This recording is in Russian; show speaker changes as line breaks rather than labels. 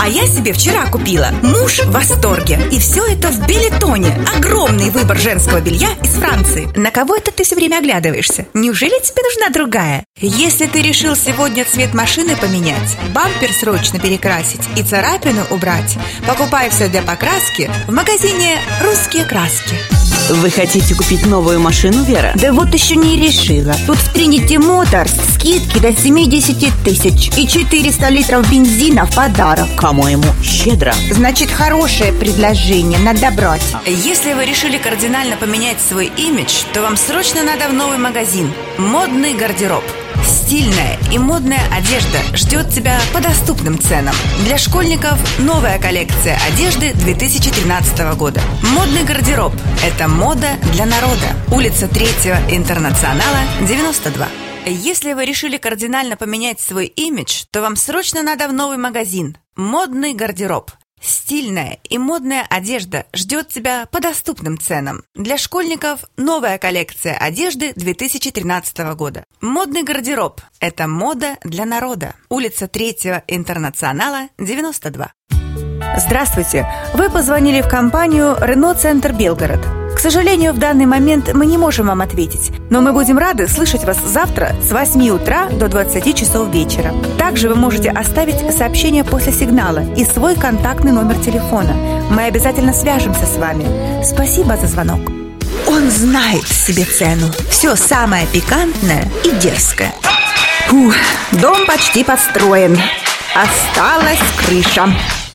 я себе вчера купила. Муж в восторге. И все это в Белетоне. Огромный выбор женского белья из Франции. На кого это ты все время оглядываешься? Неужели тебе нужна другая? Если ты решил сегодня цвет машины поменять, бампер срочно перекрасить и царапину убрать, покупай все для покраски в магазине «Русские краски».
Вы хотите купить новую машину, Вера?
Да вот еще не решила. Тут в Trinity Motors скидки до 70 тысяч и 400 литров бензина в подарок.
По-моему, щедро.
Значит, хорошее предложение, надо брать.
Если вы решили кардинально поменять свой имидж, то вам срочно надо в новый магазин «Модный гардероб». Стильная и модная одежда ждет тебя по доступным ценам. Для школьников новая коллекция одежды 2013 года. «Модный гардероб» – это мода для народа. Улица 3-го Интернационала, 92. Если вы решили кардинально поменять свой имидж, то вам срочно надо в новый магазин «Модный гардероб». Стильная и модная одежда ждет тебя по доступным ценам. Для школьников новая коллекция одежды 2013 года. «Модный гардероб» – это мода для народа. Улица 3-го Интернационала, 92.
Здравствуйте! Вы позвонили в компанию «Рено Центр Белгород». К сожалению, в данный момент мы не можем вам ответить, но мы будем рады слышать вас завтра с 8 утра до 20 часов вечера. Также вы можете оставить сообщение после сигнала и свой контактный номер телефона. Мы обязательно свяжемся с вами. Спасибо за звонок.
Он знает себе цену. Все самое пикантное и дерзкое.
Фух, дом почти построен. Осталась крыша.